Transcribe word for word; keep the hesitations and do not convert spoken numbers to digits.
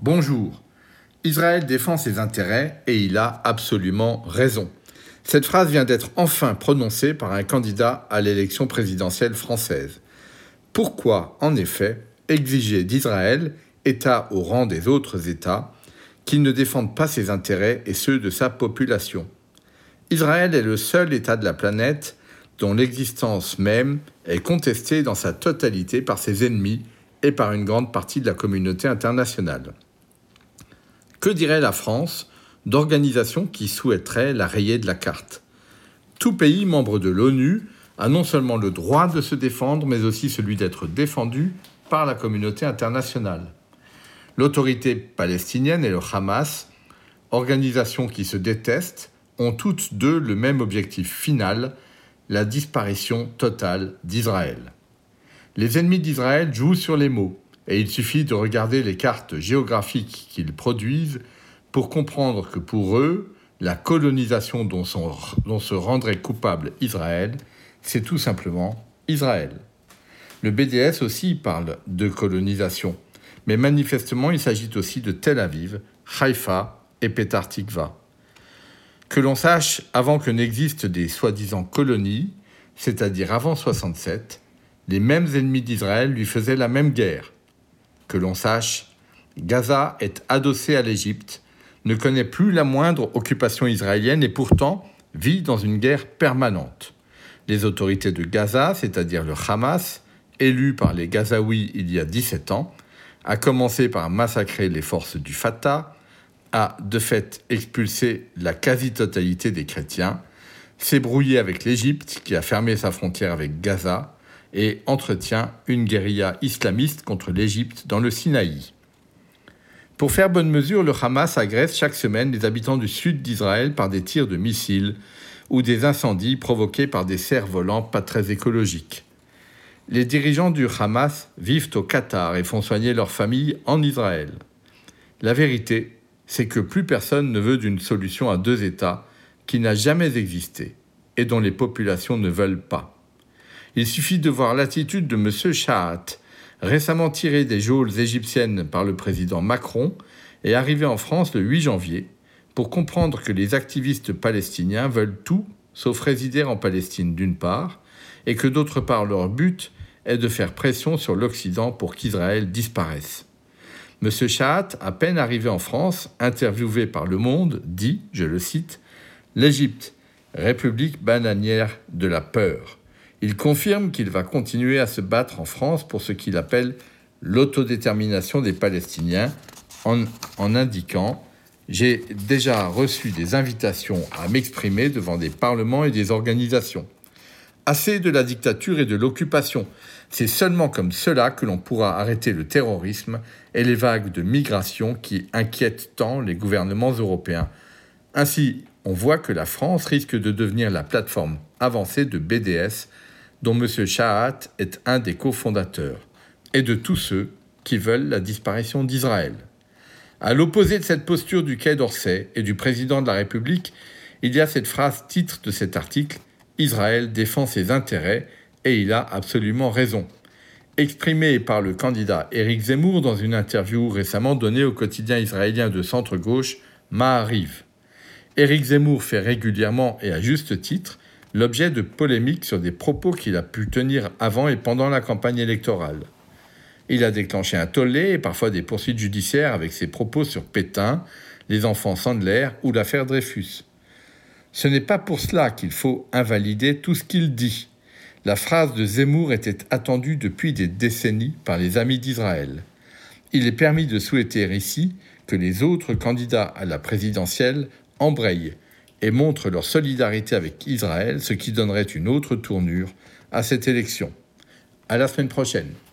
Bonjour. Israël défend ses intérêts et il a absolument raison. Cette phrase vient d'être enfin prononcée par un candidat à l'élection présidentielle française. Pourquoi, en effet, exiger d'Israël, État au rang des autres États, qu'il ne défende pas ses intérêts et ceux de sa population ? Israël est le seul État de la planète dont l'existence même est contestée dans sa totalité par ses ennemis et par une grande partie de la communauté internationale. Que dirait la France d'organisations qui souhaiteraient la rayer de la carte ? Tout pays membre de l'ONU a non seulement le droit de se défendre, mais aussi celui d'être défendu par la communauté internationale. L'autorité palestinienne et le Hamas, organisations qui se détestent, ont toutes deux le même objectif final, la disparition totale d'Israël. Les ennemis d'Israël jouent sur les mots, et il suffit de regarder les cartes géographiques qu'ils produisent pour comprendre que pour eux, la colonisation dont, sont, dont se rendrait coupable Israël, c'est tout simplement Israël. Le B D S aussi parle de colonisation, mais manifestement il s'agit aussi de Tel Aviv, Haïfa et Petar Tikva. Que l'on sache, avant que n'existent des soi-disant colonies, c'est-à-dire avant soixante-sept, les mêmes ennemis d'Israël lui faisaient la même guerre. Que l'on sache, Gaza est adossé à l'Égypte, ne connaît plus la moindre occupation israélienne et pourtant vit dans une guerre permanente. Les autorités de Gaza, c'est-à-dire le Hamas, élu par les Gazaouis il y a dix-sept ans, a commencé par massacrer les forces du Fatah, a de fait expulsé la quasi-totalité des chrétiens, s'est brouillé avec l'Égypte qui a fermé sa frontière avec Gaza et entretient une guérilla islamiste contre l'Égypte dans le Sinaï. Pour faire bonne mesure, le Hamas agresse chaque semaine les habitants du sud d'Israël par des tirs de missiles ou des incendies provoqués par des cerfs-volants pas très écologiques. Les dirigeants du Hamas vivent au Qatar et font soigner leurs familles en Israël. La vérité, c'est que plus personne ne veut d'une solution à deux États qui n'a jamais existé et dont les populations ne veulent pas. Il suffit de voir l'attitude de M. Shahat, récemment tiré des geôles égyptiennes par le président Macron et arrivé en France le huit janvier, pour comprendre que les activistes palestiniens veulent tout sauf résider en Palestine d'une part, et que d'autre part leur but est de faire pression sur l'Occident pour qu'Israël disparaisse. M. Shahat, à peine arrivé en France, interviewé par Le Monde, dit, je le cite, « L'Égypte, république bananière de la peur ». Il confirme qu'il va continuer à se battre en France pour ce qu'il appelle l'autodétermination des Palestiniens, en, en indiquant « J'ai déjà reçu des invitations à m'exprimer devant des parlements et des organisations. Assez de la dictature et de l'occupation. C'est seulement comme cela que l'on pourra arrêter le terrorisme et les vagues de migration qui inquiètent tant les gouvernements européens. Ainsi, on voit que la France risque de devenir la plateforme avancée de B D S dont M. Shahat est un des cofondateurs, et de tous ceux qui veulent la disparition d'Israël. À l'opposé de cette posture du Quai d'Orsay et du président de la République, il y a cette phrase titre de cet article « Israël défend ses intérêts et il a absolument raison », exprimée par le candidat Éric Zemmour dans une interview récemment donnée au quotidien israélien de centre-gauche Maariv. Éric Zemmour fait régulièrement et à juste titre l'objet de polémiques sur des propos qu'il a pu tenir avant et pendant la campagne électorale. Il a déclenché un tollé et parfois des poursuites judiciaires avec ses propos sur Pétain, les enfants Sandler ou l'affaire Dreyfus. Ce n'est pas pour cela qu'il faut invalider tout ce qu'il dit. La phrase de Zemmour était attendue depuis des décennies par les amis d'Israël. Il est permis de souhaiter ici que les autres candidats à la présidentielle embrayent et montrent leur solidarité avec Israël, ce qui donnerait une autre tournure à cette élection. À la semaine prochaine.